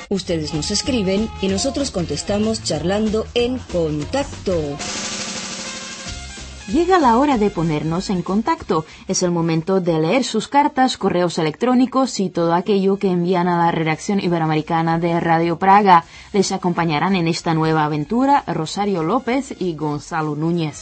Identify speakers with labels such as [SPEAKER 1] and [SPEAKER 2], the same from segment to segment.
[SPEAKER 1] Ustedes nos escriben y nosotros contestamos charlando en contacto.
[SPEAKER 2] Llega la hora de ponernos en contacto. Es el momento de leer sus cartas, correos electrónicos y todo aquello que envían a la redacción iberoamericana de Radio Praga. Les acompañarán en esta nueva aventura Rosario López y Gonzalo Núñez.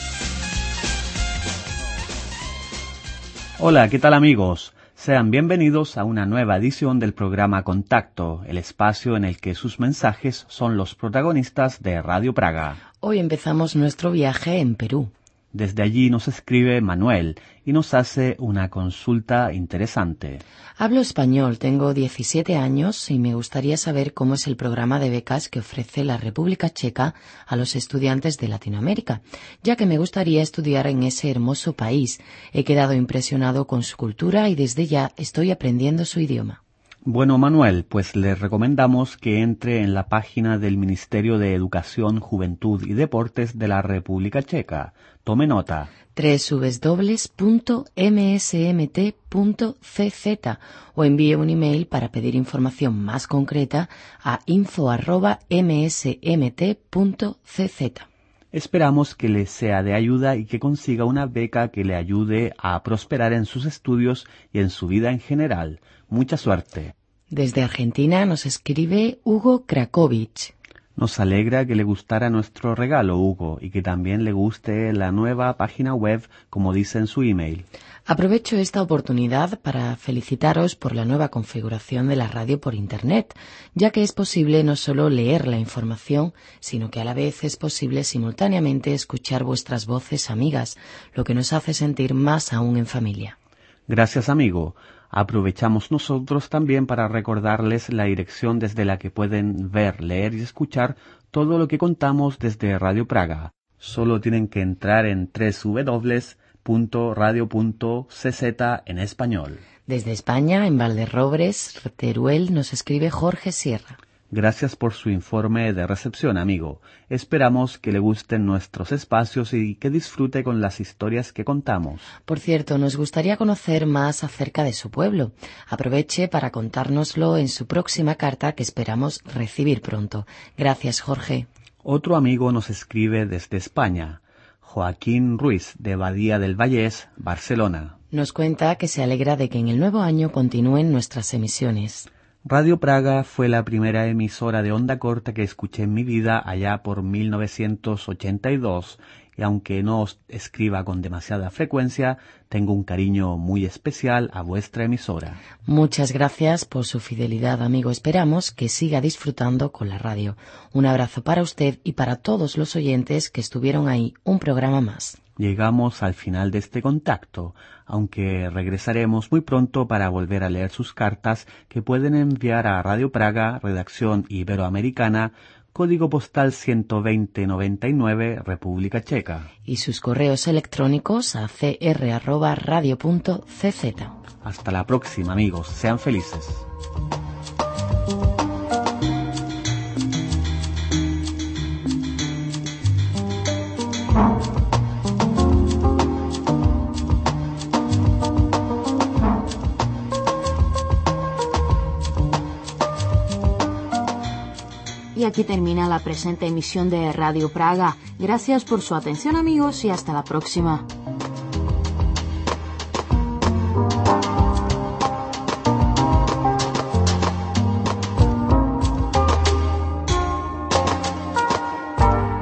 [SPEAKER 3] Hola, ¿qué tal amigos? Sean bienvenidos a una nueva edición del programa Contacto, el espacio en el que sus mensajes son los protagonistas de Radio Praga.
[SPEAKER 4] Hoy empezamos nuestro viaje en Perú.
[SPEAKER 3] Desde allí nos escribe Manuel y nos hace una consulta interesante.
[SPEAKER 4] Hablo español, tengo 17 años y me gustaría saber cómo es el programa de becas que ofrece la República Checa a los estudiantes de Latinoamérica, ya que me gustaría estudiar en ese hermoso país. He quedado impresionado con su cultura y desde ya estoy aprendiendo su idioma.
[SPEAKER 3] Bueno, Manuel, pues le recomendamos que entre en la página del Ministerio de Educación, Juventud y Deportes de la República Checa. Tome nota.
[SPEAKER 4] www.msmt.cz o envíe un email para pedir información más concreta a info@msmt.cz.
[SPEAKER 3] Esperamos que le sea de ayuda y que consiga una beca que le ayude a prosperar en sus estudios y en su vida en general. Mucha suerte.
[SPEAKER 4] Desde Argentina nos escribe Hugo Krakovich.
[SPEAKER 3] Nos alegra que le gustara nuestro regalo, Hugo, y que también le guste la nueva página web, como dice en su email.
[SPEAKER 4] Aprovecho esta oportunidad para felicitaros por la nueva configuración de la radio por Internet, ya que es posible no solo leer la información, sino que a la vez es posible simultáneamente escuchar vuestras voces amigas, lo que nos hace sentir más aún en familia.
[SPEAKER 3] Gracias, amigo. Aprovechamos nosotros también para recordarles la dirección desde la que pueden ver, leer y escuchar todo lo que contamos desde Radio Praga. Solo tienen que entrar en www.radio.cz en español.
[SPEAKER 4] Desde España, en Valderrobres, Teruel, nos escribe Jorge Sierra.
[SPEAKER 3] Gracias por su informe de recepción, amigo. Esperamos que le gusten nuestros espacios y que disfrute con las historias que contamos.
[SPEAKER 4] Por cierto, nos gustaría conocer más acerca de su pueblo. Aproveche para contárnoslo en su próxima carta que esperamos recibir pronto. Gracias, Jorge.
[SPEAKER 3] Otro amigo nos escribe desde España, Joaquín Ruiz, de Badía del Vallés, Barcelona.
[SPEAKER 4] Nos cuenta que se alegra de que en el nuevo año continúen nuestras emisiones.
[SPEAKER 3] Radio Praga fue la primera emisora de onda corta que escuché en mi vida allá por 1982 y aunque no os escriba con demasiada frecuencia, tengo un cariño muy especial a vuestra emisora.
[SPEAKER 4] Muchas gracias por su fidelidad, amigo. Esperamos que siga disfrutando con la radio. Un abrazo para usted y para todos los oyentes que estuvieron ahí un programa más.
[SPEAKER 3] Llegamos al final de este contacto, aunque regresaremos muy pronto para volver a leer sus cartas que pueden enviar a Radio Praga, Redacción Iberoamericana, Código Postal 12099, República Checa.
[SPEAKER 4] Y sus correos electrónicos a cr@radio.cz.
[SPEAKER 3] Hasta la próxima, amigos. Sean felices.
[SPEAKER 2] Y aquí termina la presente emisión de Radio Praga. Gracias por su atención, amigos, y hasta la próxima.